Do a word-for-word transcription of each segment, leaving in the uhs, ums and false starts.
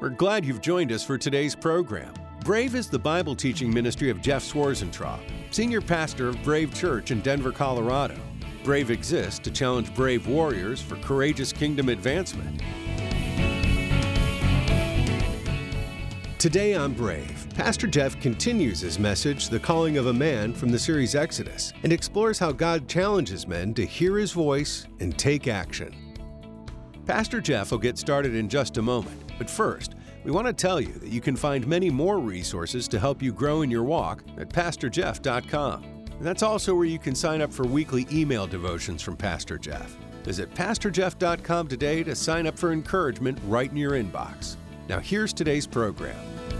We're glad you've joined us for today's program. Brave is the Bible teaching ministry of Jeff Swarzentraub, senior pastor of Brave Church in Denver, Colorado. Brave exists to challenge brave warriors for courageous kingdom advancement. Today on Brave, Pastor Jeff continues his message, The Calling of a Man, from the series Exodus, and explores how God challenges men to hear his voice and take action. Pastor Jeff will get started in just a moment, but first, we want to tell you that you can find many more resources to help you grow in your walk at pastor jeff dot com. And that's also where you can sign up for weekly email devotions from Pastor Jeff. Visit pastor jeff dot com today to sign up for encouragement right in your inbox. Now here's today's program.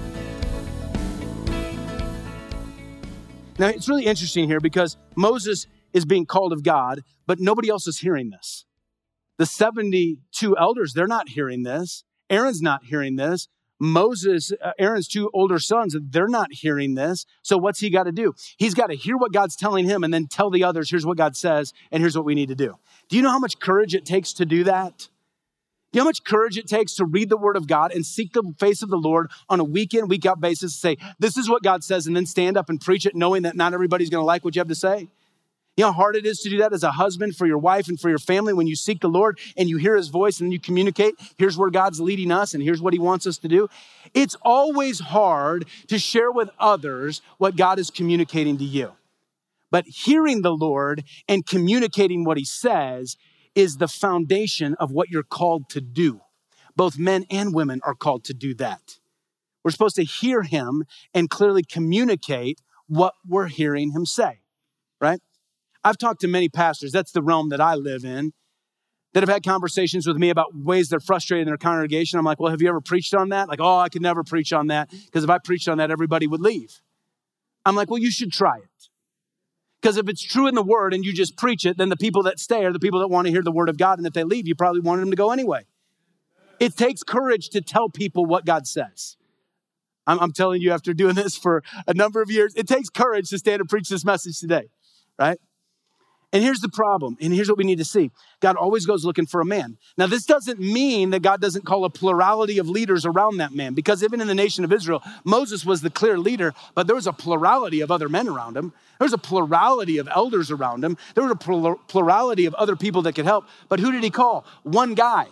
Now, it's really interesting here because Moses is being called of God, but nobody else is hearing this. The seventy-two elders, they're not hearing this. Aaron's not hearing this. Moses, uh, Aaron's two older sons, they're not hearing this. So what's he got to do? He's got to hear what God's telling him and then tell the others, here's what God says, and here's what we need to do. Do you know how much courage it takes to do that? Do you know how much courage it takes to read the word of God and seek the face of the Lord on a week in, week out basis, say, this is what God says, and then stand up and preach it knowing that not everybody's going to like what you have to say? You know how hard it is to do that as a husband for your wife and for your family when you seek the Lord and you hear his voice and you communicate, here's where God's leading us and here's what he wants us to do. It's always hard to share with others what God is communicating to you. But hearing the Lord and communicating what he says is the foundation of what you're called to do. Both men and women are called to do that. We're supposed to hear him and clearly communicate what we're hearing him say, right? I've talked to many pastors, that's the realm that I live in, that have had conversations with me about ways they're frustrated in their congregation. I'm like, well, have you ever preached on that? Like, oh, I could never preach on that because if I preached on that, everybody would leave. I'm like, well, you should try it. Because if it's true in the word and you just preach it, then the people that stay are the people that want to hear the word of God. And if they leave, you probably wanted them to go anyway. It takes courage to tell people what God says. I'm, I'm telling you, after doing this for a number of years, it takes courage to stand and preach this message today, right? And here's the problem, and here's what we need to see. God always goes looking for a man. Now, this doesn't mean that God doesn't call a plurality of leaders around that man, because even in the nation of Israel, Moses was the clear leader, but there was a plurality of other men around him. There was a plurality of elders around him. There was a plur- plurality of other people that could help. But who did he call? One guy.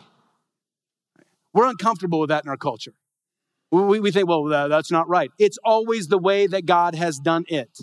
We're uncomfortable with that in our culture. We, we think, well, that's not right. It's always the way that God has done it.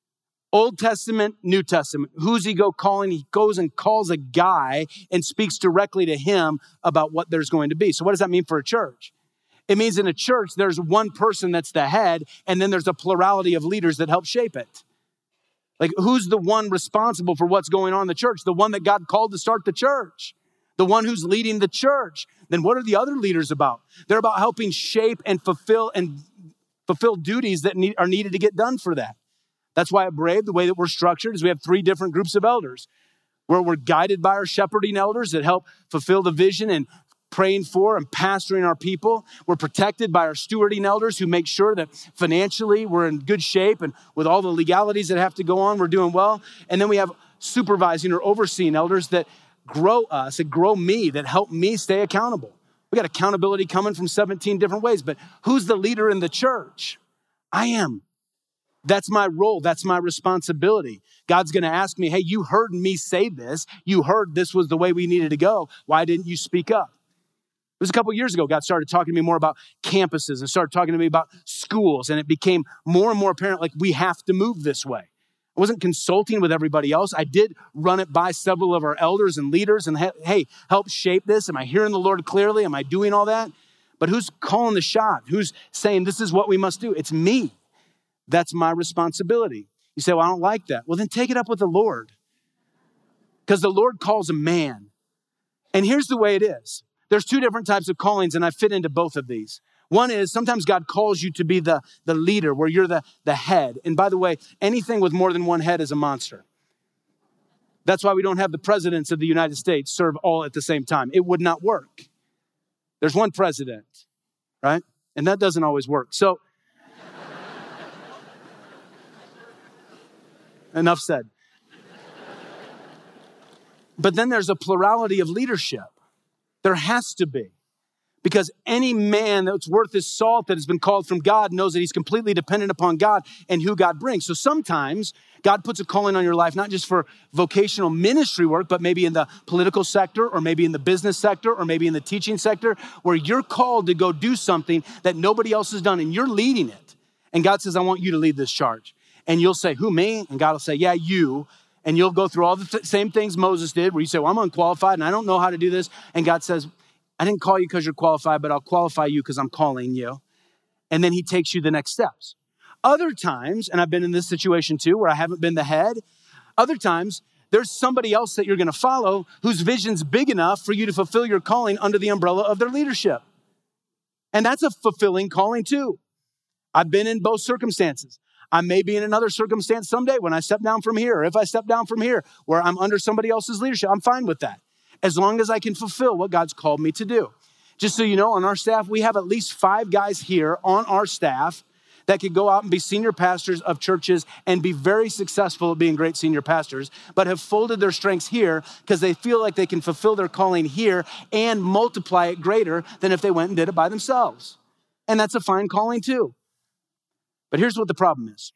Old Testament, New Testament. Who's he go calling? He goes and calls a guy and speaks directly to him about what there's going to be. So what does that mean for a church? It means in a church, there's one person that's the head, and then there's a plurality of leaders that help shape it. Like, who's the one responsible for what's going on in the church? The one that God called to start the church. The one who's leading the church. Then what are the other leaders about? They're about helping shape and fulfill and fulfill duties that need, are needed to get done for that. That's why at Brave, the way that we're structured is we have three different groups of elders where we're guided by our shepherding elders that help fulfill the vision and praying for and pastoring our people. We're protected by our stewarding elders who make sure that financially we're in good shape and with all the legalities that have to go on, we're doing well. And then we have supervising or overseeing elders that grow us and grow me, that help me stay accountable. We got accountability coming from seventeen different ways, but who's the leader in the church? I am. That's my role. That's my responsibility. God's going to ask me, hey, you heard me say this. You heard this was the way we needed to go. Why didn't you speak up? It was a couple years ago, God started talking to me more about campuses and started talking to me about schools. And it became more and more apparent, like we have to move this way. I wasn't consulting with everybody else. I did run it by several of our elders and leaders and hey, help shape this. Am I hearing the Lord clearly? Am I doing all that? But who's calling the shot? Who's saying this is what we must do? It's me. That's my responsibility. You say, well, I don't like that. Well, then take it up with the Lord. Because the Lord calls a man. And here's the way it is. There's two different types of callings, and I fit into both of these. One is sometimes God calls you to be the, the leader, where you're the, the head. And by the way, anything with more than one head is a monster. That's why we don't have the presidents of the United States serve all at the same time. It would not work. There's one president, right? And that doesn't always work. So, enough said. But then there's a plurality of leadership. There has to be. Because any man that's worth his salt that has been called from God knows that he's completely dependent upon God and who God brings. So sometimes God puts a calling on your life, not just for vocational ministry work, but maybe in the political sector or maybe in the business sector or maybe in the teaching sector, where you're called to go do something that nobody else has done and you're leading it. And God says, I want you to lead this charge. And you'll say, who, me? And God will say, yeah, you. And you'll go through all the th- same things Moses did, where you say, well, I'm unqualified and I don't know how to do this. And God says, I didn't call you because you're qualified, but I'll qualify you because I'm calling you. And then he takes you the next steps. Other times, and I've been in this situation too, where I haven't been the head. Other times, there's somebody else that you're going to follow whose vision's big enough for you to fulfill your calling under the umbrella of their leadership. And that's a fulfilling calling too. I've been in both circumstances. I may be in another circumstance someday when I step down from here, or if I step down from here, where I'm under somebody else's leadership. I'm fine with that, as long as I can fulfill what God's called me to do. Just so you know, on our staff, we have at least five guys here on our staff that could go out and be senior pastors of churches and be very successful at being great senior pastors, but have folded their strengths here because they feel like they can fulfill their calling here and multiply it greater than if they went and did it by themselves. And that's a fine calling too. But here's what the problem is.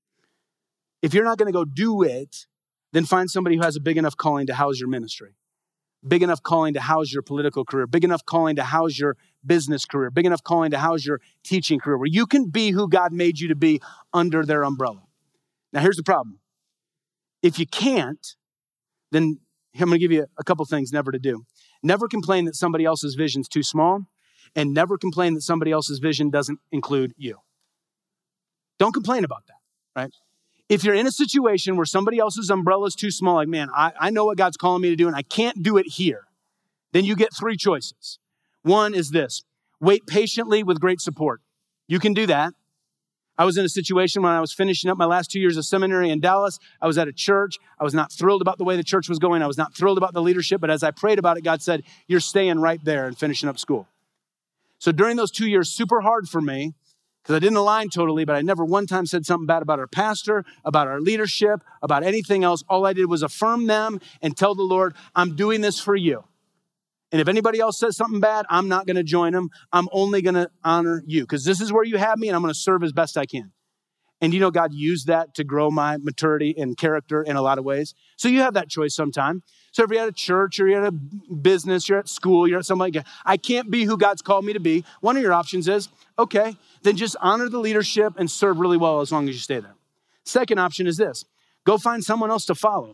If you're not going to go do it, then find somebody who has a big enough calling to house your ministry, big enough calling to house your political career, big enough calling to house your business career, big enough calling to house your teaching career, where you can be who God made you to be under their umbrella. Now, here's the problem. If you can't, then I'm going to give you a couple things never to do. Never complain that somebody else's vision's too small, and never complain that somebody else's vision doesn't include you. Don't complain about that, right? If you're in a situation where somebody else's umbrella is too small, like, man, I, I know what God's calling me to do and I can't do it here, then you get three choices. One is this: wait patiently with great support. You can do that. I was in a situation when I was finishing up my last two years of seminary in Dallas. I was at a church. I was not thrilled about the way the church was going. I was not thrilled about the leadership, but as I prayed about it, God said, you're staying right there and finishing up school. So during those two years, super hard for me, because I didn't align totally, but I never one time said something bad about our pastor, about our leadership, about anything else. All I did was affirm them and tell the Lord, I'm doing this for you. And if anybody else says something bad, I'm not going to join them. I'm only going to honor you, because this is where you have me and I'm going to serve as best I can. And you know, God used that to grow my maturity and character in a lot of ways. So you have that choice sometime. So if you're at a church or you're at a business, you're at school, you're at something like that, I can't be who God's called me to be. One of your options is, okay, then just honor the leadership and serve really well as long as you stay there. Second option is this: go find someone else to follow.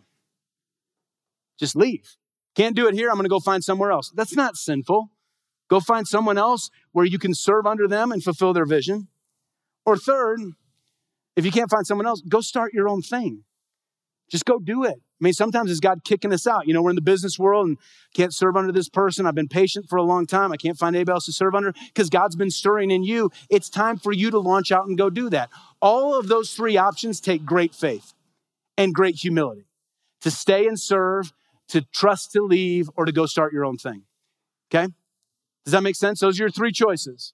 Just leave. Can't do it here, I'm going to go find somewhere else. That's not sinful. Go find someone else where you can serve under them and fulfill their vision. Or third, if you can't find someone else, go start your own thing. Just go do it. I mean, sometimes it's God kicking us out. You know, we're in the business world and can't serve under this person. I've been patient for a long time. I can't find anybody else to serve under, because God's been stirring in you. It's time for you to launch out and go do that. All of those three options take great faith and great humility. To stay and serve, to trust to leave, or to go start your own thing. Okay? Does that make sense? Those are your three choices.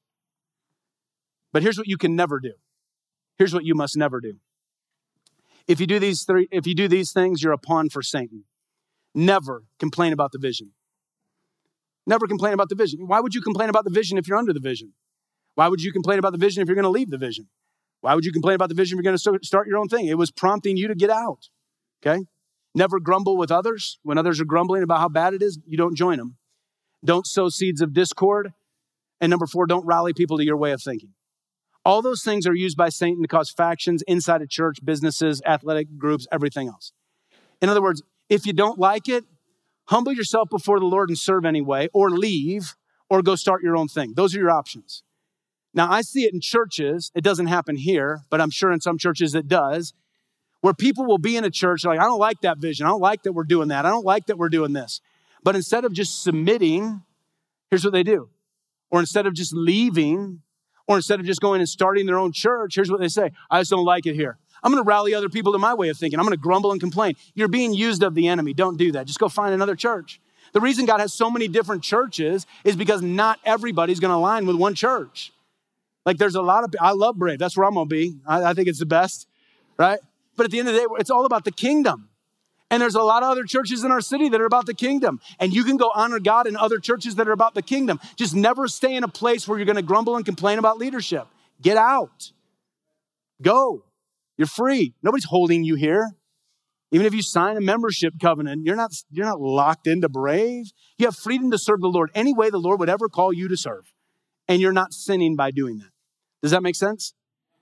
But here's what you can never do. Here's what you must never do. If you do these three, if you do these things, you're a pawn for Satan. Never complain about the vision. Never complain about the vision. Why would you complain about the vision if you're under the vision? Why would you complain about the vision if you're going to leave the vision? Why would you complain about the vision if you're going to start your own thing? It was prompting you to get out. Okay? Never grumble with others. When others are grumbling about how bad it is, you don't join them. Don't sow seeds of discord. And number four, don't rally people to your way of thinking. All those things are used by Satan to cause factions inside a church, businesses, athletic groups, everything else. In other words, if you don't like it, humble yourself before the Lord and serve anyway, or leave, or go start your own thing. Those are your options. Now, I see it in churches. It doesn't happen here, but I'm sure in some churches it does, where people will be in a church like, I don't like that vision. I don't like that we're doing that. I don't like that we're doing this. But instead of just submitting, here's what they do. Or instead of just leaving, or instead of just going and starting their own church, here's what they say: I just don't like it here. I'm going to rally other people to my way of thinking. I'm going to grumble and complain. You're being used of the enemy. Don't do that. Just go find another church. The reason God has so many different churches is because not everybody's going to align with one church. Like there's a lot of, I love Brave. That's where I'm going to be. I, I think it's the best, right? But at the end of the day, it's all about the kingdom. And there's a lot of other churches in our city that are about the kingdom. And you can go honor God in other churches that are about the kingdom. Just never stay in a place where you're going to grumble and complain about leadership. Get out. Go. You're free. Nobody's holding you here. Even if you sign a membership covenant, you're not, you're not locked into Brave. You have freedom to serve the Lord any way the Lord would ever call you to serve. And you're not sinning by doing that. Does that make sense?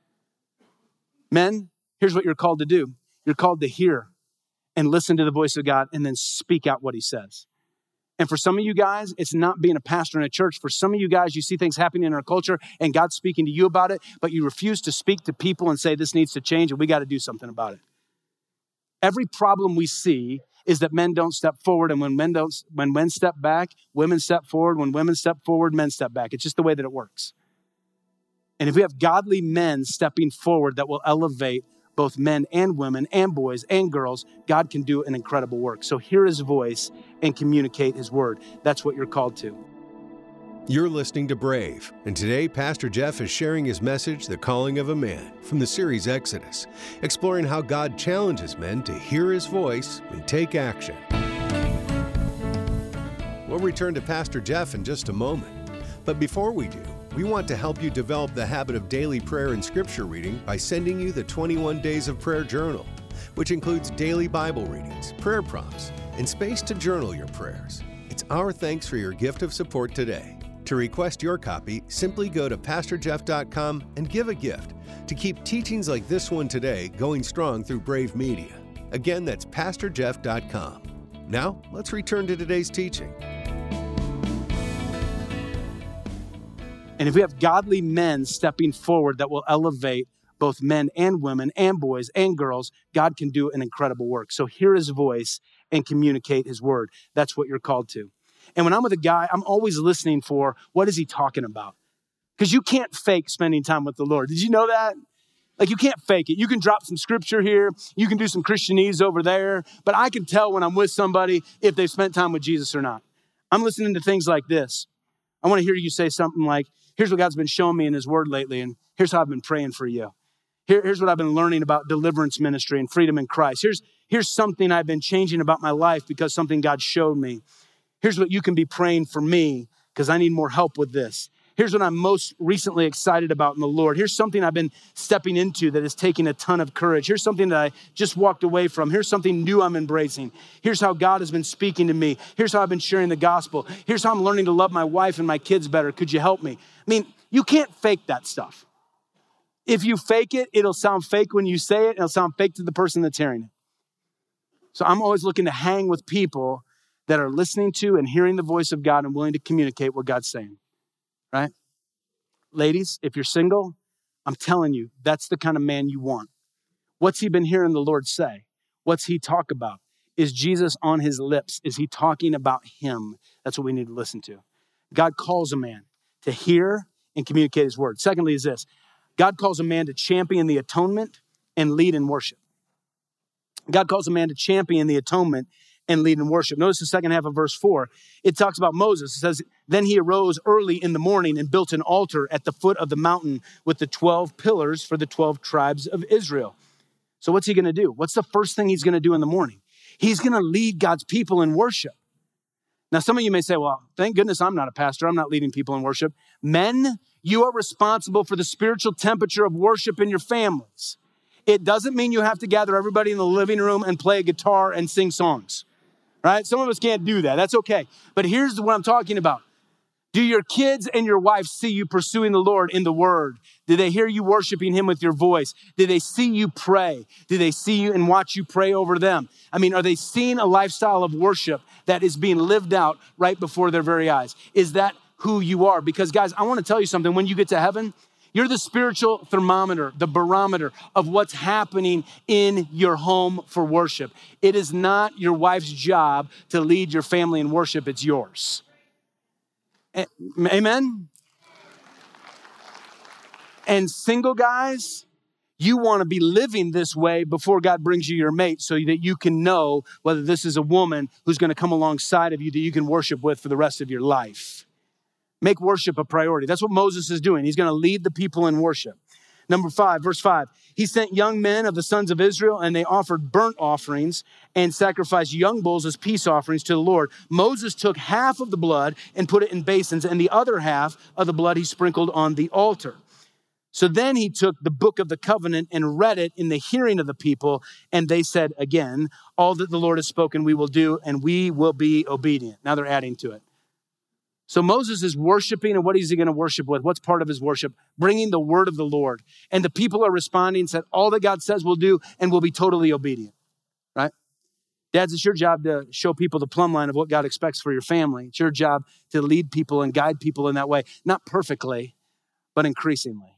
Men, here's what you're called to do. You're called to hear and listen to the voice of God and then speak out what he says. And for some of you guys, it's not being a pastor in a church. For some of you guys, you see things happening in our culture and God's speaking to you about it, but you refuse to speak to people and say this needs to change and we got to do something about it. Every problem we see is that men don't step forward, and when men don't, when men step back, women step forward. When women step forward, men step back. It's just the way that it works. And if we have godly men stepping forward that will elevate both men and women and boys and girls, God can do an incredible work. So hear his voice and communicate his word. That's what you're called to. You're listening to Brave, and today Pastor Jeff is sharing his message, The Calling of a Man, from the series Exodus, exploring how God challenges men to hear his voice and take action. We'll return to Pastor Jeff in just a moment, but before we do, we want to help you develop the habit of daily prayer and scripture reading by sending you the twenty-one Days of Prayer Journal, which includes daily Bible readings, prayer prompts, and space to journal your prayers. It's our thanks for your gift of support today. To request your copy, simply go to pastor jeff dot com and give a gift to keep teachings like this one today going strong through Brave Media. Again, that's pastor jeff dot com. Now, let's return to today's teaching. And if we have godly men stepping forward that will elevate both men and women and boys and girls, God can do an incredible work. So hear his voice and communicate his word. That's what you're called to. And when I'm with a guy, I'm always listening for what is he talking about? Because you can't fake spending time with the Lord. Did you know that? Like you can't fake it. You can drop some scripture here. You can do some Christianese over there. But I can tell when I'm with somebody if they've spent time with Jesus or not. I'm listening to things like this. I want to hear you say something like, here's what God's been showing me in his word lately, and here's how I've been praying for you. Here, here's what I've been learning about deliverance ministry and freedom in Christ. Here's, here's something I've been changing about my life because something God showed me. Here's what you can be praying for me because I need more help with this. Here's what I'm most recently excited about in the Lord. Here's something I've been stepping into that is taking a ton of courage. Here's something that I just walked away from. Here's something new I'm embracing. Here's how God has been speaking to me. Here's how I've been sharing the gospel. Here's how I'm learning to love my wife and my kids better. Could you help me? I mean, you can't fake that stuff. If you fake it, it'll sound fake when you say it. And it'll sound fake to the person that's hearing it. So I'm always looking to hang with people that are listening to and hearing the voice of God and willing to communicate what God's saying, right? Ladies, if you're single, I'm telling you, that's the kind of man you want. What's he been hearing the Lord say? What's he talk about? Is Jesus on his lips? Is he talking about him? That's what we need to listen to. God calls a man to hear and communicate his word. Secondly is this. God calls a man to champion the atonement and lead in worship. God calls a man to champion the atonement and lead in worship. Notice the second half of verse four. It talks about Moses. It says, then he arose early in the morning and built an altar at the foot of the mountain with the twelve pillars for the twelve tribes of Israel. So what's he going to do? What's the first thing he's going to do in the morning? He's going to lead God's people in worship. Now, some of you may say, well, thank goodness I'm not a pastor. I'm not leading people in worship. Men, you are responsible for the spiritual temperature of worship in your families. It doesn't mean you have to gather everybody in the living room and play a guitar and sing songs. Right? Some of us can't do that. That's okay. But here's what I'm talking about. Do your kids and your wife see you pursuing the Lord in the word? Do they hear you worshiping him with your voice? Do they see you pray? Do they see you and watch you pray over them? I mean, are they seeing a lifestyle of worship that is being lived out right before their very eyes? Is that who you are? Because guys, I want to tell you something. When you get to heaven, you're the spiritual thermometer, the barometer of what's happening in your home for worship. It is not your wife's job to lead your family in worship. It's yours. Amen? And single guys, you want to be living this way before God brings you your mate so that you can know whether this is a woman who's going to come alongside of you that you can worship with for the rest of your life. Make worship a priority. That's what Moses is doing. He's going to lead the people in worship. Number five, verse five, he sent young men of the sons of Israel, and they offered burnt offerings and sacrificed young bulls as peace offerings to the Lord. Moses took half of the blood and put it in basins, and the other half of the blood he sprinkled on the altar. So then he took the book of the covenant and read it in the hearing of the people, and they said again, all that the Lord has spoken we will do, and we will be obedient. Now they're adding to it. So Moses is worshiping, and what is he going to worship with? What's part of his worship? Bringing the word of the Lord. And the people are responding, said, all that God says we'll do, and we'll be totally obedient, right? Dads, it's your job to show people the plumb line of what God expects for your family. It's your job to lead people and guide people in that way. Not perfectly, but increasingly,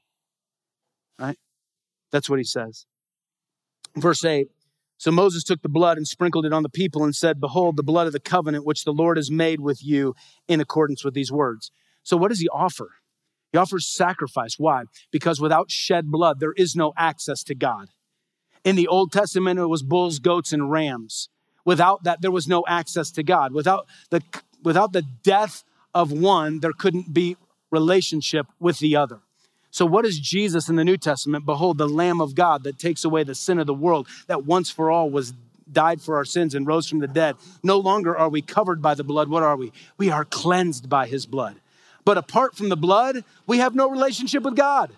right? That's what he says. Verse eight. So Moses took the blood and sprinkled it on the people and said, behold, the blood of the covenant which the Lord has made with you in accordance with these words. So what does he offer? He offers sacrifice. Why? Because without shed blood, there is no access to God. In the Old Testament, it was bulls, goats, and rams. Without that, there was no access to God. Without the, without the death of one, there couldn't be relationship with the other. So what is Jesus in the New Testament? Behold, the Lamb of God that takes away the sin of the world, that once for all was died for our sins and rose from the dead. No longer are we covered by the blood. What are we? We are cleansed by his blood. But apart from the blood, we have no relationship with God.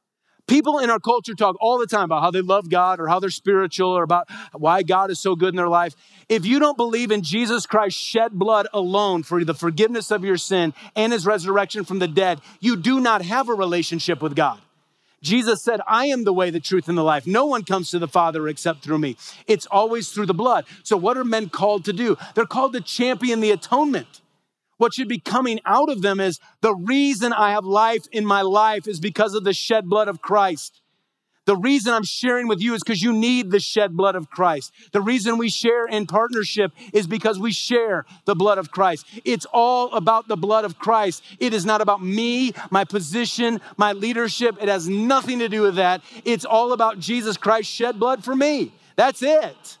People in our culture talk all the time about how they love God or how they're spiritual or about why God is so good in their life. If you don't believe in Jesus Christ's shed blood alone for the forgiveness of your sin and his resurrection from the dead, you do not have a relationship with God. Jesus said, I am the way, the truth, and the life. No one comes to the Father except through me. It's always through the blood. So what are men called to do? They're called to champion the atonement. What should be coming out of them is the reason I have life in my life is because of the shed blood of Christ. The reason I'm sharing with you is because you need the shed blood of Christ. The reason we share in partnership is because we share the blood of Christ. It's all about the blood of Christ. It is not about me, my position, my leadership. It has nothing to do with that. It's all about Jesus Christ's shed blood for me. That's it.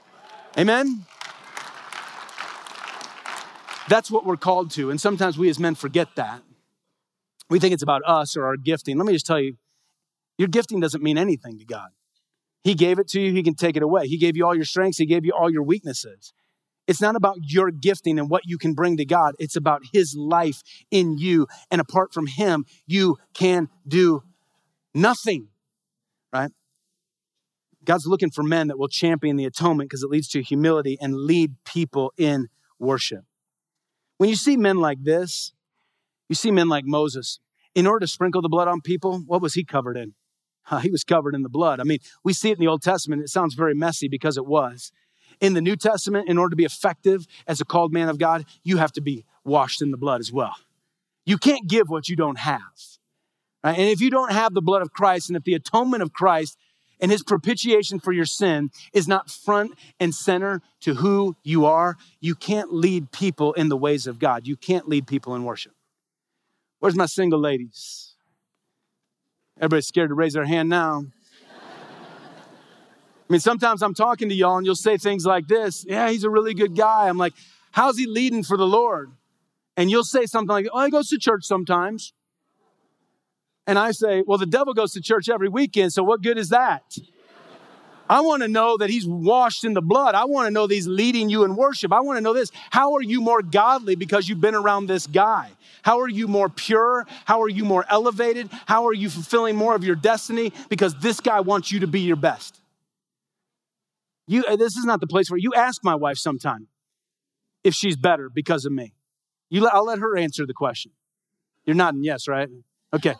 Amen? That's what we're called to. And sometimes we as men forget that. We think it's about us or our gifting. Let me just tell you, your gifting doesn't mean anything to God. He gave it to you. He can take it away. He gave you all your strengths. He gave you all your weaknesses. It's not about your gifting and what you can bring to God. It's about his life in you. And apart from him, you can do nothing, right? God's looking for men that will champion the atonement because it leads to humility and lead people in worship. When you see men like this, you see men like Moses. In order to sprinkle the blood on people, what was he covered in? Uh, he was covered in the blood. I mean, we see it in the Old Testament. It sounds very messy because it was. In the New Testament, in order to be effective as a called man of God, you have to be washed in the blood as well. You can't give what you don't have. Right? And if you don't have the blood of Christ, and if the atonement of Christ and his propitiation for your sin is not front and center to who you are, you can't lead people in the ways of God. You can't lead people in worship. Where's my single ladies? Everybody's scared to raise their hand now. I mean, sometimes I'm talking to y'all and you'll say things like this. Yeah, he's a really good guy. I'm like, how's he leading for the Lord? And you'll say something like, oh, he goes to church sometimes. And I say, well, the devil goes to church every weekend, so what good is that? I want to know that he's washed in the blood. I want to know that he's leading you in worship. I want to know this. How are you more godly because you've been around this guy? How are you more pure? How are you more elevated? How are you fulfilling more of your destiny? Because this guy wants you to be your best. You, this is not the place where you ask my wife sometime if she's better because of me. You, I'll let her answer the question. You're nodding yes, right? Okay.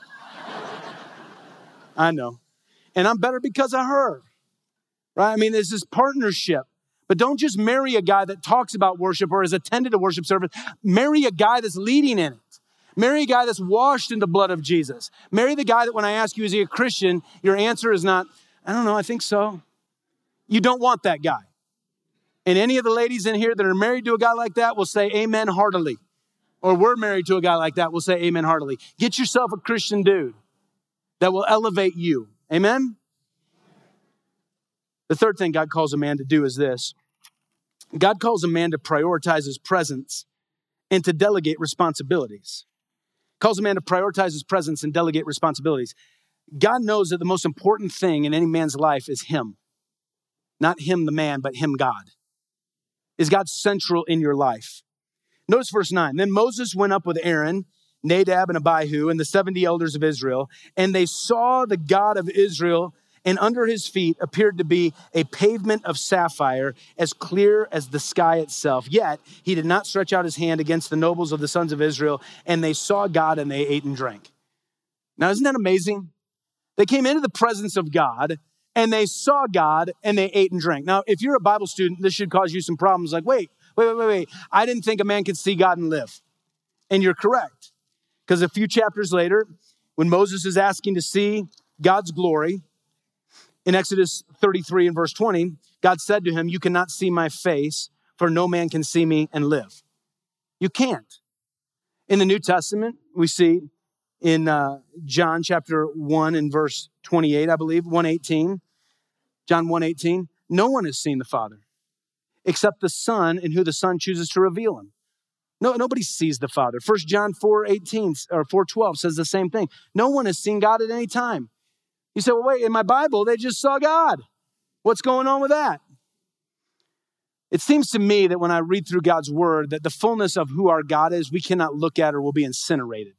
I know. And I'm better because of her, right? I mean, this is partnership. But don't just marry a guy that talks about worship or has attended a worship service. Marry a guy that's leading in it. Marry a guy that's washed in the blood of Jesus. Marry the guy that when I ask you, is he a Christian? Your answer is not, I don't know, I think so. You don't want that guy. And any of the ladies in here that are married to a guy like that will say amen heartily. Or we're married to a guy like that, we'll say amen heartily. Get yourself a Christian dude that will elevate you. Amen? The third thing God calls a man to do is this. God calls a man to prioritize his presence and to delegate responsibilities. Calls a man to prioritize his presence and delegate responsibilities. God knows that the most important thing in any man's life is him. Not him, the man, but him, God. Is God central in your life? Notice verse nine. Then Moses went up with Aaron, Nadab and Abihu, and the seventy elders of Israel, and they saw the God of Israel, and under his feet appeared to be a pavement of sapphire, as clear as the sky itself. Yet he did not stretch out his hand against the nobles of the sons of Israel, and they saw God, and they ate and drank. Now, isn't that amazing? They came into the presence of God, and they saw God, and they ate and drank. Now, if you're a Bible student, this should cause you some problems. Like, wait, wait, wait, wait, wait. I didn't think a man could see God and live. And you're correct. Because a few chapters later, when Moses is asking to see God's glory, in Exodus thirty-three and verse twenty, God said to him, you cannot see my face, for no man can see me and live. You can't. In the New Testament, we see in uh, John chapter one and verse twenty-eight, I believe, one eighteen, John one eighteen, no one has seen the Father except the Son in who the Son chooses to reveal him. No, nobody sees the Father. First John four eighteen or four twelve says the same thing. No one has seen God at any time. You say, well, wait, in my Bible, they just saw God. What's going on with that? It seems to me that when I read through God's word, that the fullness of who our God is, we cannot look at or will be incinerated.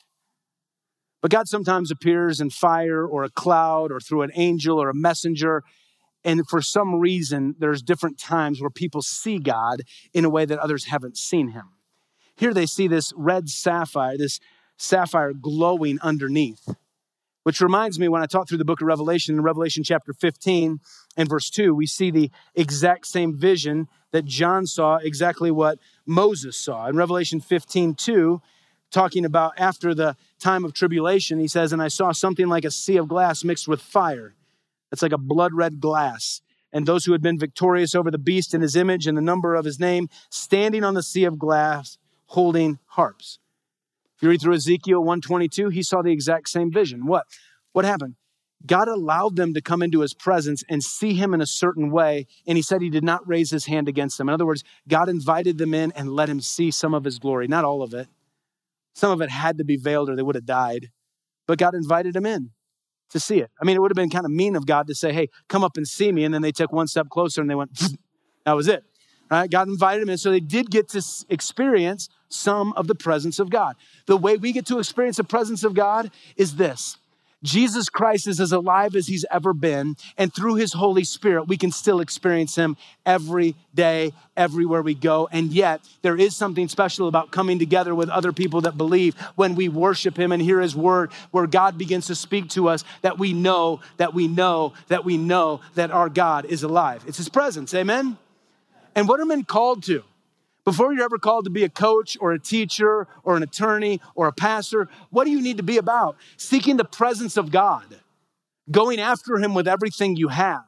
But God sometimes appears in fire or a cloud or through an angel or a messenger. And for some reason, there's different times where people see God in a way that others haven't seen him. Here they see this red sapphire, this sapphire glowing underneath, which reminds me when I talk through the book of Revelation, in Revelation chapter fifteen and verse two, we see the exact same vision that John saw, exactly what Moses saw. In Revelation fifteen two, talking about after the time of tribulation, he says, and I saw something like a sea of glass mixed with fire. It's like a blood red glass. And those who had been victorious over the beast and his image and the number of his name, standing on the sea of glass, holding harps. If you read through Ezekiel one twenty-two, he saw the exact same vision. What? What happened? God allowed them to come into his presence and see him in a certain way, and he said he did not raise his hand against them. In other words, God invited them in and let him see some of his glory. Not all of it. Some of it had to be veiled or they would have died, but God invited them in to see it. I mean, it would have been kind of mean of God to say, hey, come up and see me, and then they took one step closer and they went, that was it. Right? God invited them in, so they did get to experience some of the presence of God. The way we get to experience the presence of God is this. Jesus Christ is as alive as he's ever been, and through his Holy Spirit, we can still experience him every day, everywhere we go. And yet, there is something special about coming together with other people that believe when we worship him and hear his word, where God begins to speak to us, that we know, that we know, that we know that our God is alive. It's his presence, amen? And what are men called to? Before you're ever called to be a coach or a teacher or an attorney or a pastor, what do you need to be about? Seeking the presence of God, going after him with everything you have.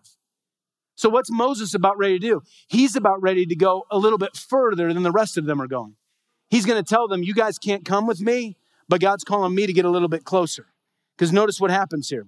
So what's Moses about ready to do? He's about ready to go a little bit further than the rest of them are going. He's going to tell them, you guys can't come with me, but God's calling me to get a little bit closer. Because notice what happens here.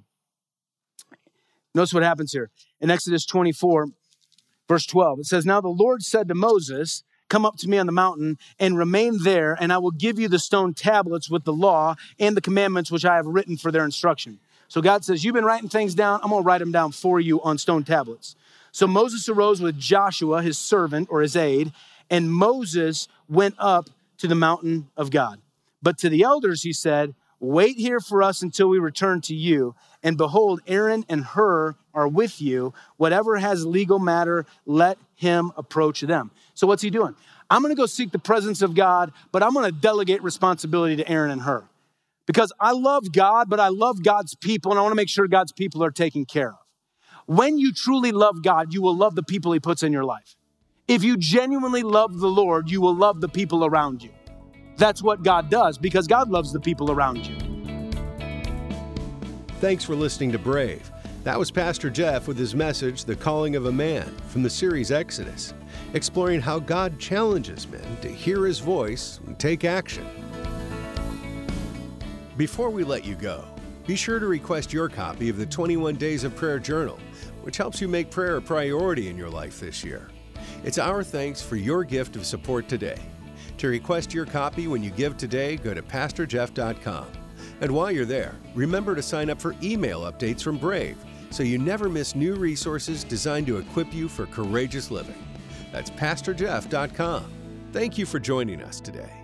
Notice what happens here. In Exodus twenty-four, verse twelve, it says, now the Lord said to Moses, come up to me on the mountain and remain there, and I will give you the stone tablets with the law and the commandments which I have written for their instruction. So God says, you've been writing things down. I'm going to write them down for you on stone tablets. So Moses arose with Joshua, his servant or his aide, and Moses went up to the mountain of God. But to the elders, he said, wait here for us until we return to you. And behold, Aaron and Hur are with you. Whatever has legal matter, let him approach them. So what's he doing? I'm going to go seek the presence of God, but I'm going to delegate responsibility to Aaron and Hur. Because I love God, but I love God's people, and I want to make sure God's people are taken care of. When you truly love God, you will love the people he puts in your life. If you genuinely love the Lord, you will love the people around you. That's what God does, because God loves the people around you. Thanks for listening to Brave. That was Pastor Jeff with his message, The Calling of a Man, from the series Exodus, exploring how God challenges men to hear his voice and take action. Before we let you go, be sure to request your copy of the twenty-one Days of Prayer Journal, which helps you make prayer a priority in your life this year. It's our thanks for your gift of support today. To request your copy when you give today, go to pastor jeff dot com. And while you're there, remember to sign up for email updates from Brave so you never miss new resources designed to equip you for courageous living. That's pastor jeff dot com. Thank you for joining us today.